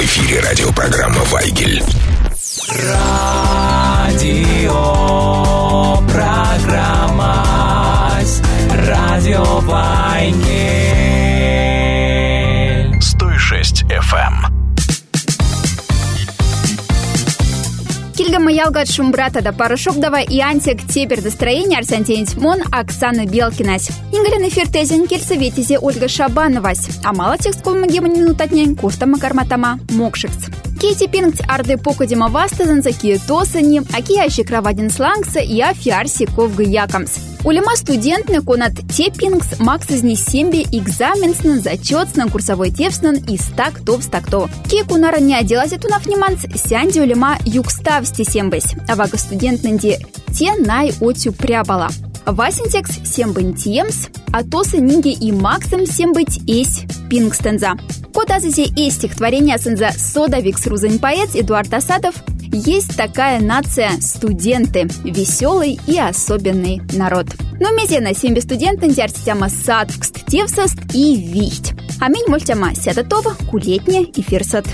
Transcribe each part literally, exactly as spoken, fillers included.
В эфире радиопрограмма «Вайгель». Радио, программа «Радио Вайгель». сто шесть эф эм. Кильгама ялгат шумбрата да порошок давай и антик теперь настроение Арсентин Тьмон, Оксана Белкинась. Ингалин эфир тезин кельсоветизе Ольга Шабановась. А мало текст колмагема минут от нянь куртама карматама мокшикс. Кейти пингт арды покодима вастазан за киетосани, а киящик равадин слангса и афиарси ковга якамс. Улема студентны конат те пингс макс из несемби экзаменснен, зачетснен, курсовой тевснен и стак тов стак то. Ки кунара не оделась тунав неманс, сянди улема югставсти сембась, а вага студентненди те най отю прябала. Васинтекс сембын тиемс, а тосы нинги и максом сембыть эсь пингстенза. Кодазизе эсь стихотворения сенза содавикс рузань поэт Эдуард Асадов. Есть такая нация – студенты, веселый и особенный народ. Но мезена семьи студенты дяртяма садвкст тевсаст и вихть. Аминь мультяма сядатова кулетня и фирсат.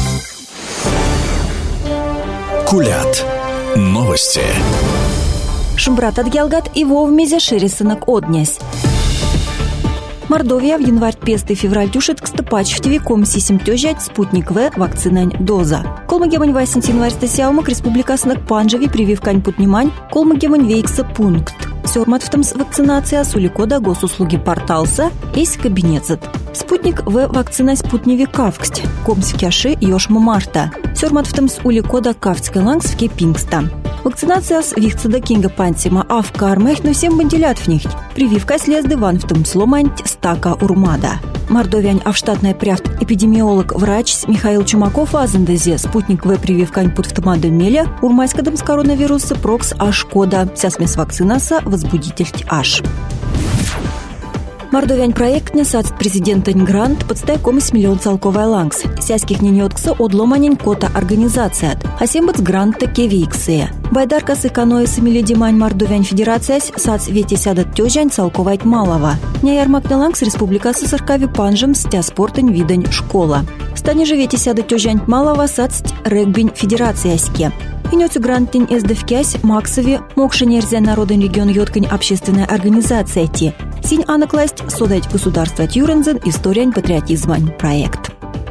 Кулят. Новости. Шумбрат от Гелгат и вов мезе шерисынок однясь. Мордовия в январь песты февраль тюшит к стопач в тевиком сисим тёжать спутник В вакцинань доза. Колмагемань вайсент январь стасяумак республика снак панжеви прививкань путнимань колмагемань вейкса пункт. Сёрмат в тамс вакцинация суликода госуслуги порталса есть кабинетзат. Спутник В вакцина спутневи кавксть. Комс в кяши ёшма марта. Сёрмат в тамс уликода кавцкая лангс в кепингста. Вакцинация с вихцеда кинга пантима, а в кармах, но всем бандилят в них. Прививка слезды ван в том сломанить стака урмада. Мордовиань авштатная пряфт эпидемиолог врач Михаил Чумаков азендезе спутник В прививкань пут в томаду меля урмайскадам с коронавируса прокс аш кода вся смесь вакцинаса возбудитель аш. Мордовиань проект несац президента грант подстай комис миллион целковая лангс. Сяських не неоткса одломанень кота организация. А сембац гранта кевиксия. Байдарка с экономи самилидимань Мордовиань федерация сац вети сядат тёжань целковать малого. Няярмак на лангс республика сосаркави панжем стя спортань видань школа. Стане же вети сядат тёжань малого сац регбинь федерацияське. Инёцю грантень эсдевкясь максови мокши нерзя народен регион йоткань общественная организация ти. Синь анакласть содать государство тюрензен историянь патриотизмань проект.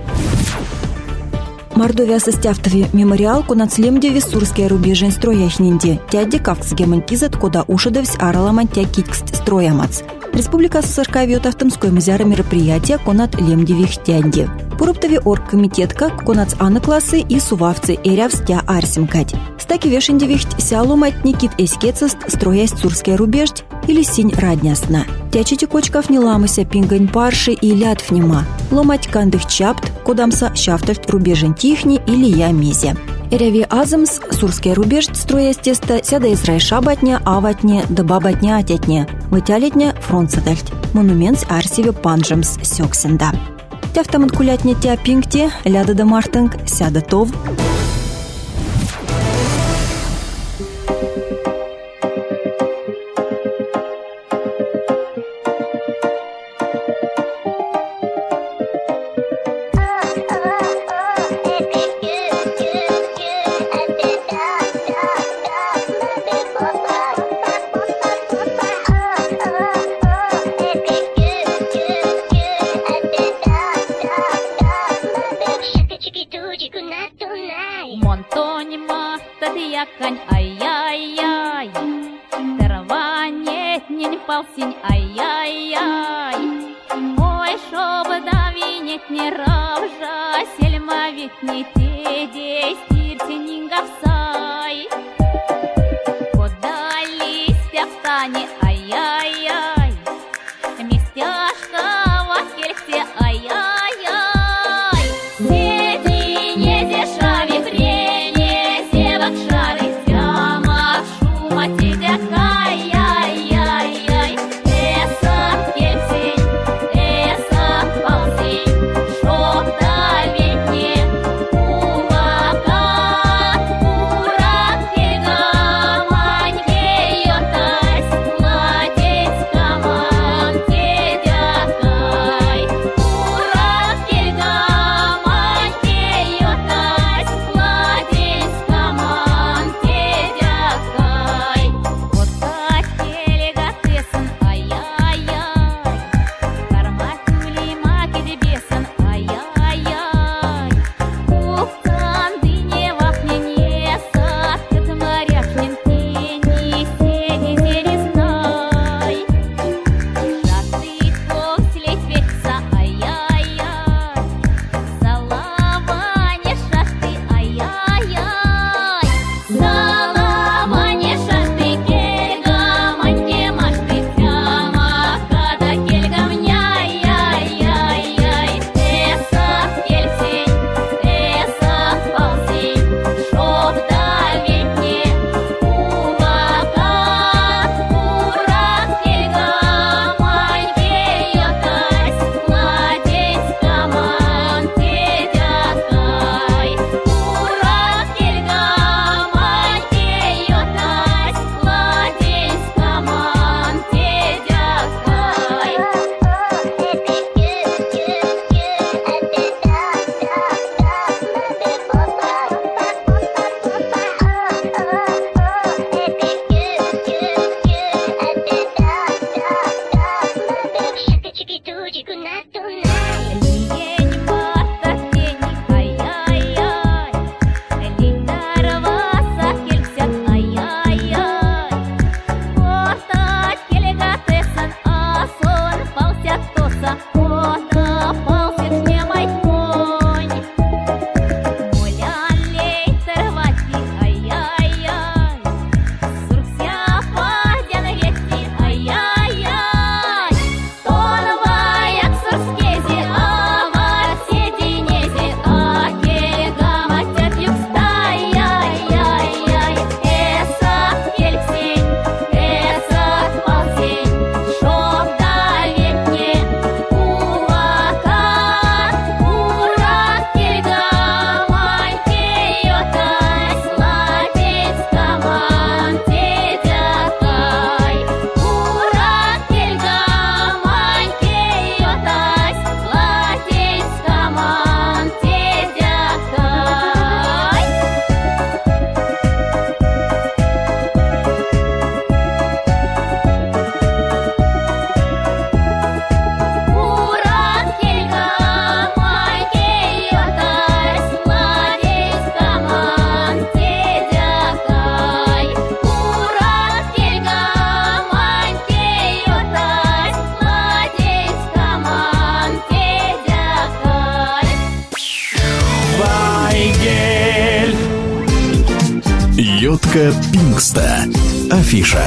Мордовия состявтови мемориал конацлемде виссурские рубежень строяхнинде. Тядде кавксгемань кизат кода ушадевсь араламань тя киткст строямац. Республика СССР вьет автомской музяра мероприятия конат лемдевих тядде. Пуруптови оргкомитетка конац анаклассы и сувавцы эрявстя арсимкать. Стаки вешендевихть сяломать никит эскецест строясь цурские рубеждь или синь раднясна. Тячити кочкав не ламыся пингань парши и лятвнима. Ломать кандых чапт, кодамса щафтальт рубежень тихни или я мезе. Эряви азымс сурские рубеждь строясь теста сяда из райша батня, аватне, даба батня атятне. Вытялетня фронцедальт. Монумент арсиве панжемс сёксенда. Тяфтамат кулятня тя пингте, ляда да мартынг, сяда тов. Монтонима, ай-яй-яй, трава нет, не полсень, ай-яй-яй. Ой, шоба дави нет не равжа, сельма ведь не те, действирте нингавсай. Подались тяфтане, ай-яй-яй, местяшка в ахельхте, ай-яй-яй. Сети не дешави прение, севак шары тяма, шума тедя, ай-яй-яй-яй. Эса кельсень, эса ползень, шок давить не, увага Йотка Пингста. Афиша.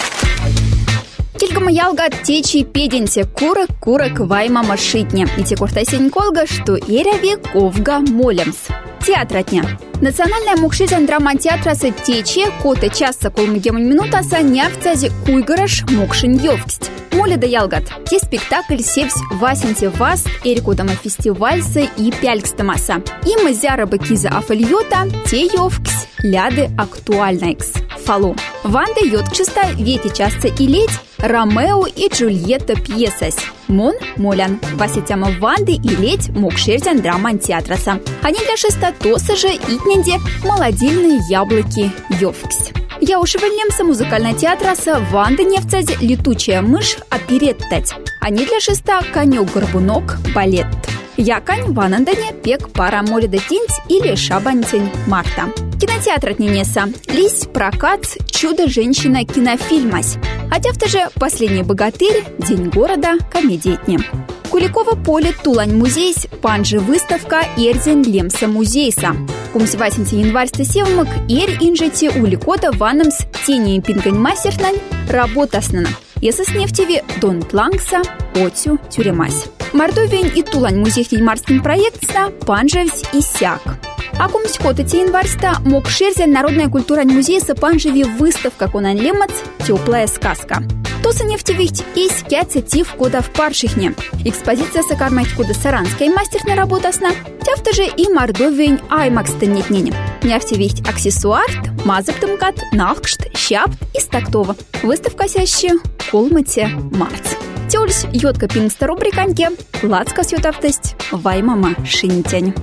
Кильгама ялга течи педенте курок курок вайма машитня. И те куртасень колга, что эрави ковга молемс. Театратня. Национальная мукшизен драматеатраса течи кота часа колмигемон минутаса нявцази куйгараш мукшин ёвксть. Моля да ялгат. Те спектакль севсь васенте вас эрикудама фестивальса и пялькстамаса. И мазяра бакиза афальёта те ёвксь ляды актуальнайкс. Фалу. Ванда йоткчиста вети часто и ледь Ромео и Джульетта пьесась. Мон молян. Васитяма Ванды и ледь мукшерзян драман театраса. Они для шестотоса же итненде молодильные яблоки ёвксь. Я ушевельнемся музыкального театраса Ванда Невцази летучая мышь опереттать. Они для шеста конек-горбунок балет. Якань ванандане пек пара молида тинть или шабантень марта. Кинотеатр от Нинеса. Лись, прокат, чудо-женщина кинофильмась. Хотя в же «Последний богатырь», «День города», комедиетни. Куликово поле Тулань музейс, панжи выставка Эрзен Лемса музейса. Кумс васенти январьста севмак эр инжете уликота ванамс тени пингань мастернань работаснана. Есас нефтеви Дон Планкса отю тюремась. Мордовень и Тулань музейхтень марскин проектса панжевсь и сяк. А кумсь котати январьста мок шерзен народная культура музейса панжеви выставка конан лемац теплая сказка. Тоса нефтевихть и скяться тив кода в паршихне. Экспозиция сакармать кода саранская мастерная работасна. Тяфта же и мордовень аймакста нетнене. Нефтевихть аксессуарт, мазаптымкат, нахкшт, щапт и стактова. Выставка сяще колмате марц. Теольсь йотка пингста рубриканьке, лацка сьотавтость, ваймама шинтянь.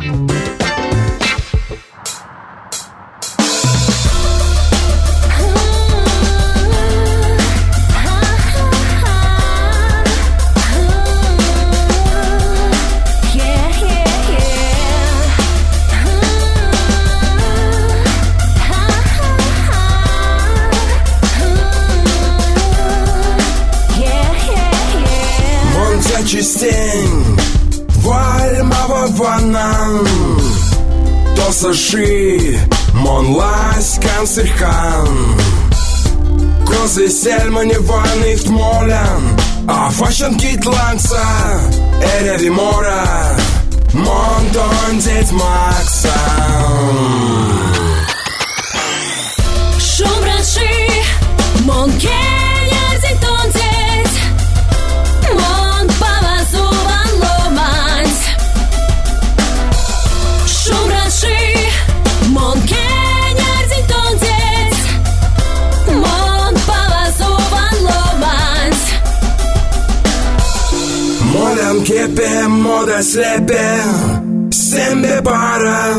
Частень вальмава ванан Тосаши монлась канцерхан Козы сельмани ванных молян А фашен китланца Эреви мора Монтон деть Макса Шумраши Монкеня зитон деть Кепе мода слепе Сембе пара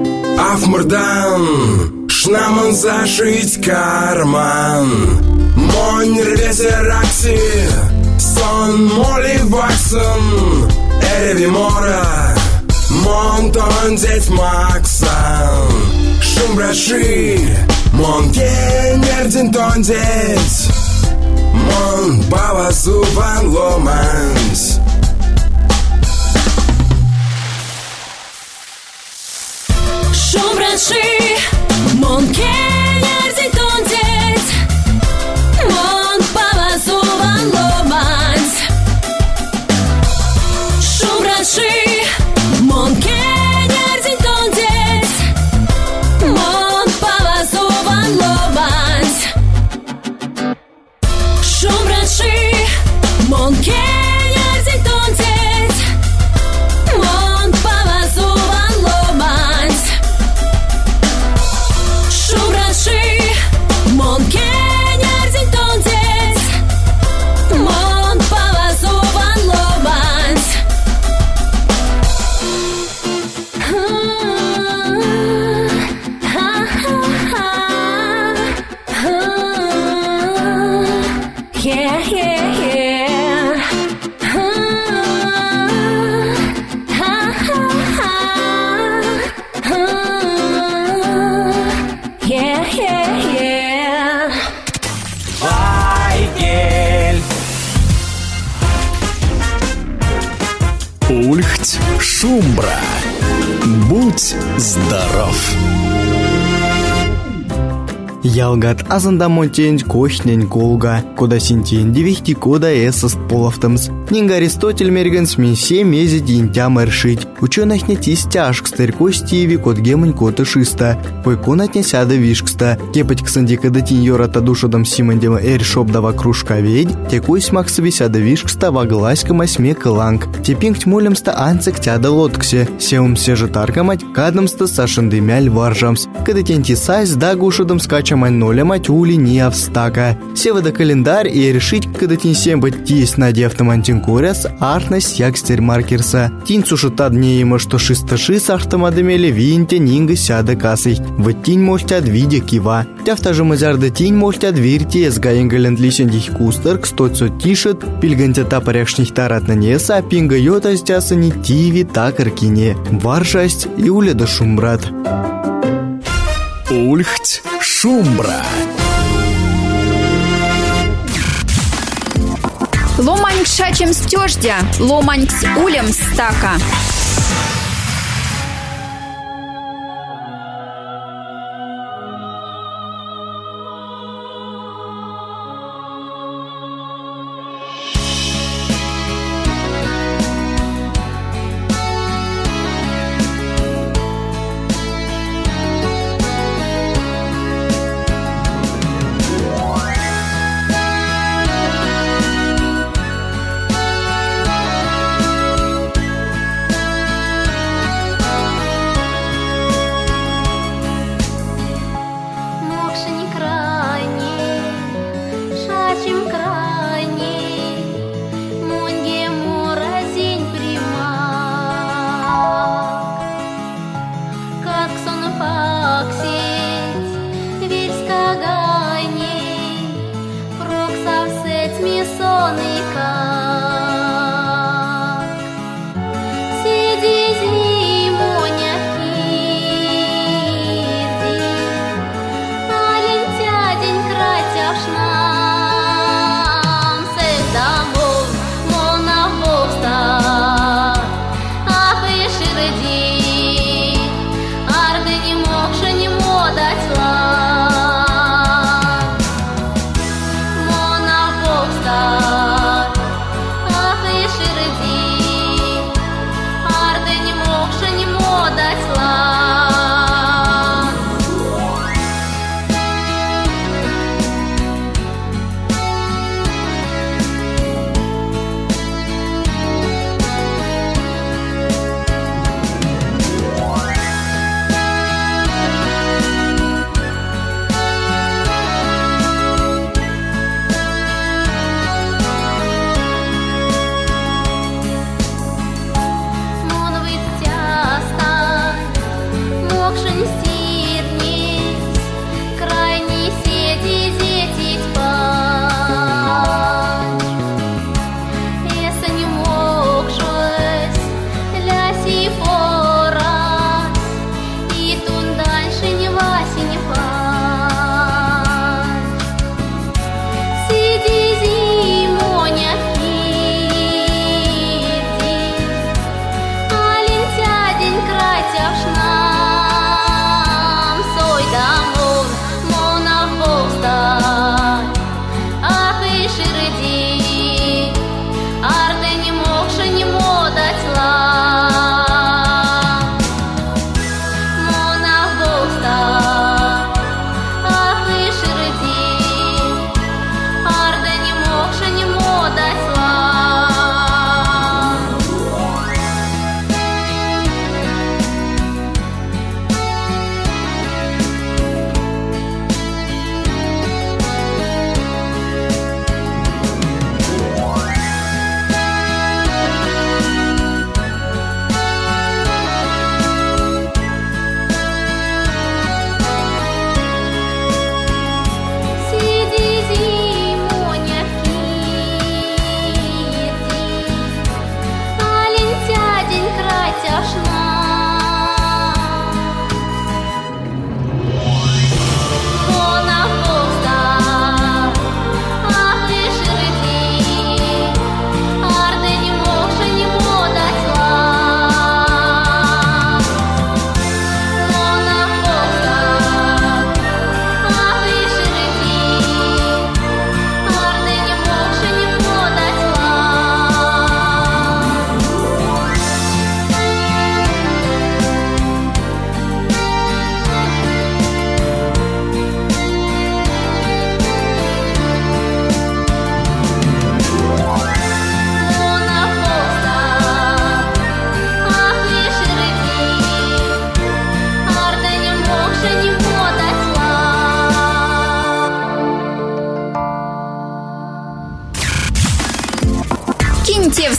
Афмурдан Шнаман зашить карман Монь рвесе ракси son motivaxen Erevi mora Monton zet maxan Shumbrashi Mon kenerdin tonzet Mon bavazu van lomans Shumbrashi Mon kenerdin tonzet Mon bavazu van lomans Shumbrashi Mon kenerdin tonzet Mon bavazu van lomans Shumbrashi Mon kenerdin tonzet Mon bavazu van lomans Shumbrashi Mon kenerdin tonzet Mon bavazu van lomans Yeah, yeah, yeah. Yeah, yeah, yeah. Вайгель. Ульхть Шумбра. Будь здоров. Ялгат азанда монтень кохнень голга, кода синтень девихти кода эсост половтымс. Нинг Аристотель мергенс месе мези динтя мэршить. Ученых не тистяшк старько стиви код гемонь кота шиста. Пойконат не сяда вишкста. Кепать ксандика да тиньора та душадам симандема эршоп дава кружка ведь. Текой смаксови сяда вишкста вагласька масьме кыланг. Тепинг тьмулемста анцек тяда лотксе. Сеум сежа таргамать кадамста сашандымяль варжамс. Когда тенти сайз да гушадам скача ноля матюли не австака. Севада календарь и решить, когда тень семь баттись на автомантинкуряс, артность якстер маркерса. Тень сушита дней ему, что шиста шис автомадемели винте нинга сяда касой. Вот тень может отвидя кива. Тяфта же мазарда тень может отверти, с гаингалент лисендих кустер, кстоцо тишет, пильганте тапаряшних тарат на неса, пинга йота стяса не тиви такаркине. Варшасть и уледа шумбрат. Ульхть Шумбра. Ломаньк шачем стёждя, ломаньк с улем стака.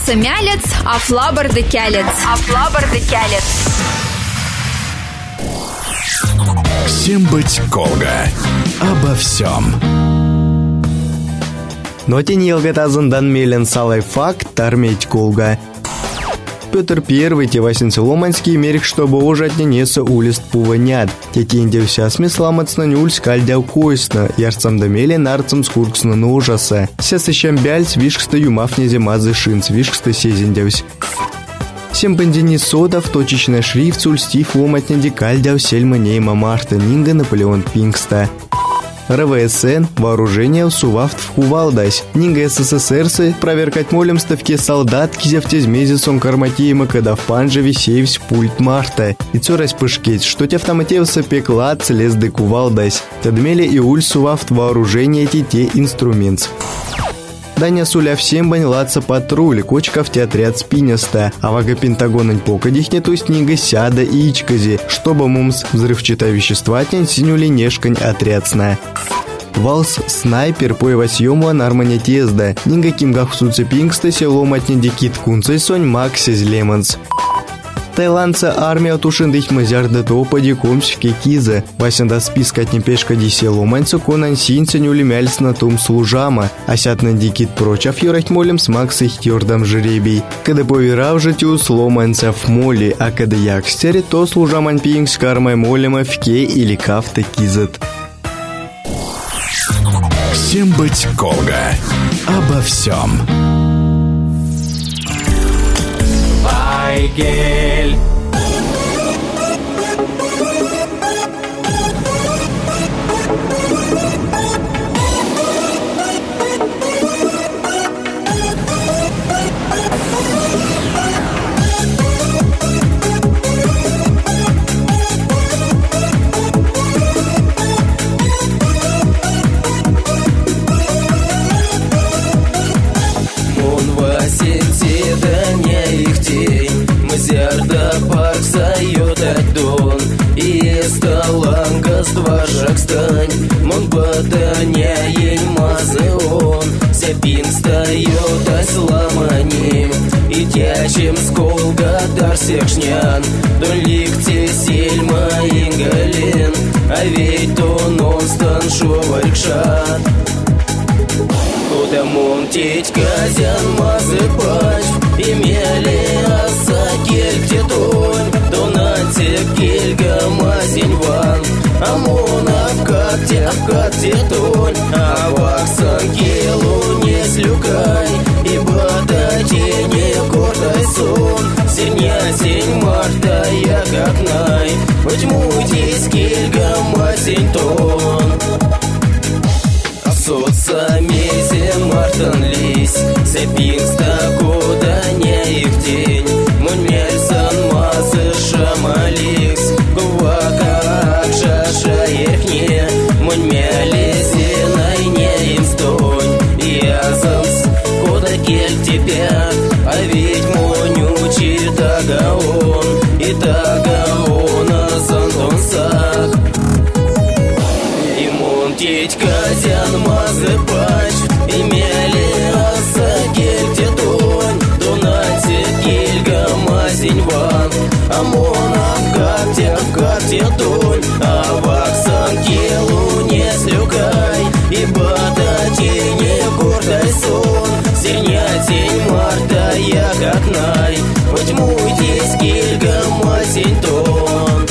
Мякса мялец, а флабарды кялец. А флабарды кялец. Всем быть Колга. Обо всем. Но тень елгатазындан мелен салай факт тарметь Колга. Петр Первый Тевасин Ломанский мерих, чтобы ужать ненеса улист пуванят. Тетенде вся смысла мацнань уль скальдяв койсно, ярцам домели нарцам скурксно на ужаса. Ся сыщам бяльц вишкста юмав незе мазы шинц, вишкста сезендявсь. Всем бандини содов точечная шрифт ульстив ломатня декальдяв сельма нейма Марта Нинга Наполеон Пингста. РВСН вооружение сувавт в Кувалдась. Нинга СССРсы проверкать молем ставки солдат кизявтез мезисом карматиема, когда в панже висеевсь пульт Марта. И цорась пышкеть, что те автоматевся пекла целезды Кувалдась. Тадмели и уль сувавт вооружение те инструмент. Даня суля всем баньлаться патруль, кочкав те отряд спиняста, а вага Пентагонань покадихне то снега сяда и ичкази, чтобы мумс взрывчатое вещества тянь синюли нешкань отрядсна. Валс снайпер по евасьему анарманя тезда, нинга кимгах суце пингста село матня дикит кунцей сонь максис лемонс. Таиландца армия тушендых мазярда топа дикомс в кекиза. Васенда списка от непешка дисело манцу конан синця нюлемяльс на том служама. Асят на дикит прочав юрать молем с макс их тёрдам жребий. Когда повирав житю сломанца в моли, а когда якстере, то служаман пингс с кармой молема в ке или кафта кизат. Всем быть Колга. Обо всем. Вайгель. Секшнян, доликте сельма ингален, а ведь то нонстан шоварикшат. Куда монтить казян мазы пач, имели асакель ктетонь, донате кельга мазиньван, а мона в катте, в катте тонь, а ваксан келу не слюкай, и бата тени гордай сон. Синя сень марта, я как най, возьмутесь кельга мазень тон. Соца мезе мартан лись, сепингста куда не их день. Мунельсан мазы шамаликс, гувака акшаша ихне, мунмялизе найне им стонь. Язанс, куда кель тебя, а ведь монючи тагаон, и тагаона сантонсах. И монтить казян мазы пач, имели асагель тетонь, донате кельга мазиньван, а мона в катте, в катте тонь, а ваксан келу не слюкай, и бата тени гордай сон. Синя тень марта, я как най, возьмутесь кельга мазень тон.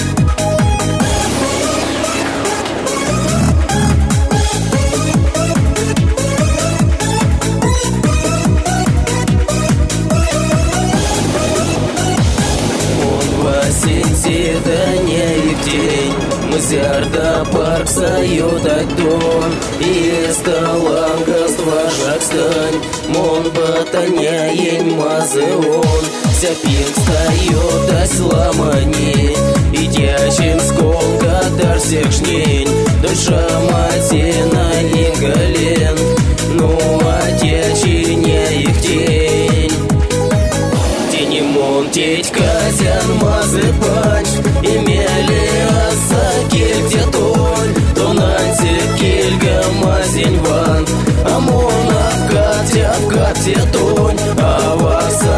Да не их день, мзярда парк саюдать дон, и сталангас дважак стань, мон батаня ень мазы он, вся пинг стаюдать сломани, и тящим сколка дар всех шнень, душа матина ингален, ну а тячи не их день. Тени монтить казян мазы пач, имели асакель тетонь, донанте кельга мазиньван, а мона в катте, в катте тонь, а вакса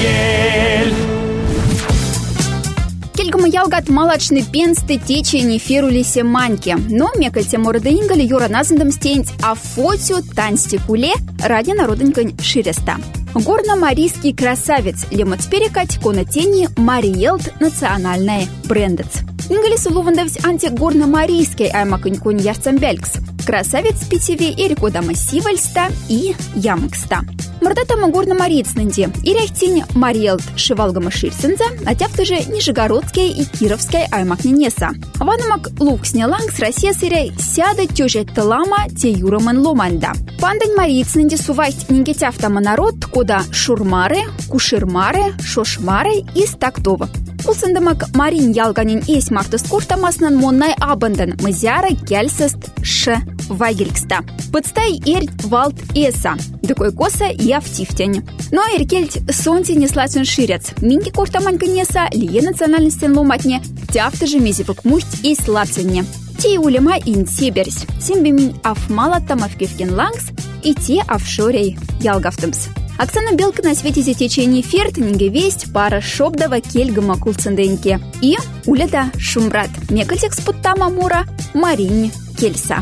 гель. Кельгама ялгат малачный пенсты течени ферулисе маньки. Но мекальте морода ингали юра назандам стенить, а фотю таньсти куле ради народынькань ширеста. Горно-марийский красавец лемот перекать кона тени Мариелт национальная брендец. Ингали сулувандавсь антигорно-марийский аймакынь кунь ярцамбелькс. Красавец питеви эрикода массивальста и ямыкста. Мордатама горно-марийцнынди иряхтинь Мариелт шивалгама ширсенза, а тяфты же Нижегородская и Кировская аймакненеса. Ванамак луксняланг с Россия сыряй сяда тёжет талама те юраман ломанда. Пандань марийцнынди сувайсть нингетяфтама народ кода шурмары, куширмары, шошмары и стактова. Улсындамак марин ялганин эсь мартыст куртамаснан моннай абандан мызяра кельсест ш вайгелькста. Подстай эрь валт эса. Дыкой коса я в тифтень. Но эркельть сонти несласен ширец. Минги куртаманька неса лие национальностен ломатне. Тяфты же мизипок мусть и слаценне. Те улема ин себерсь. Симбимин афмала тамавкевкин лангс и те офшорей ялгафтымс. Оксана Белка на свете за течение фертнинге весть пара шобдава кельгама кулценденьке. И уледа шумбрат. Мекальтекс путтама мура Маринь Кельса.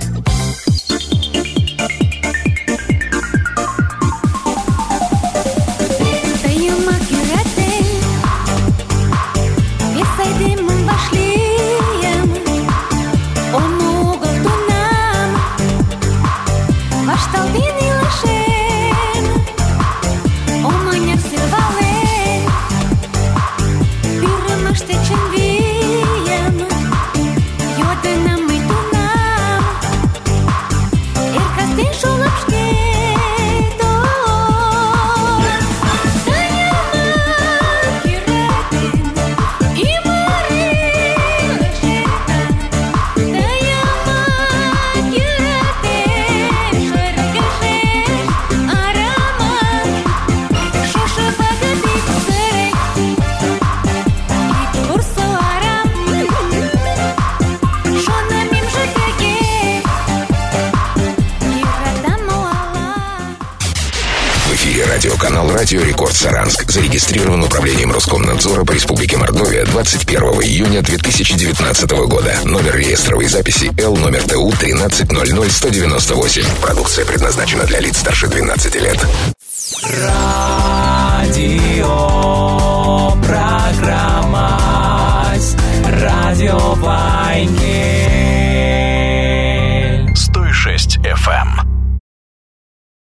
Радиоканал «Радио Рекорд Саранск» зарегистрирован управлением Роскомнадзора по Республике Мордовия двадцать первого июня две тысячи девятнадцатого года. Номер реестровой записи Л номер ТУ тринадцать ноль ноль сто девяносто восемь. Продукция предназначена для лиц старше двенадцати лет.